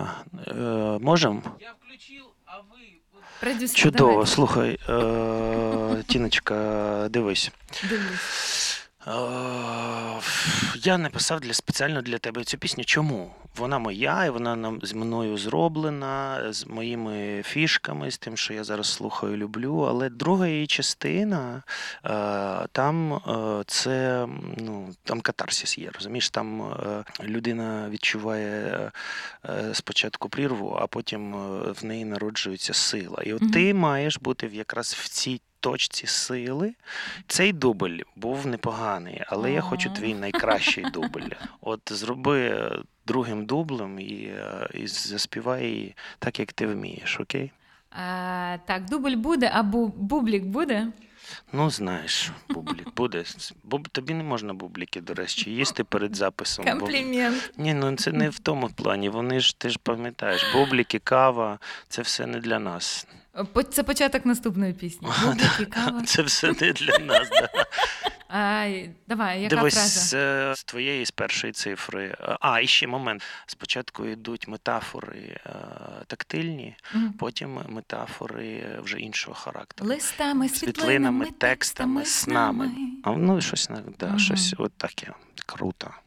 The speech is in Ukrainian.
Можемо? Я включил, а вы... Продюсер, Чудово, давайте. слухай, Тіночка, дивись. Дивлюсь. Я написав спеціально для тебе цю пісню. Чому? Вона моя, і вона з мною зроблена, з моїми фішками, з тим, що я зараз слухаю і люблю. Але друга її частина, там це, там катарсис є, розумієш? Там людина відчуває спочатку прірву, а потім в неї народжується сила. І от ти маєш бути якраз в цій точці сили. Цей дубль був непоганий, але я хочу твій найкращий дубль. От зроби другим дублем і заспівай її так, як ти вмієш, окей? Так, дубль буде, а бублік буде? Ну, знаєш, бублік буде. Тобі не можна бубліки, до речі, їсти перед записом. Комплімент. Ні, це не в тому плані. Ти ж пам'ятаєш, бубліки, кава, це все не для нас. Це початок наступної пісні. Бубліки, кава. Це все не для нас, так. Давай, яка Дивись, фраза? з твоєї, з першої цифри. І ще момент. Спочатку йдуть метафори тактильні, потім метафори вже іншого характеру. Листами, Світлинами, текстами, снами. Щось от таке. Круто.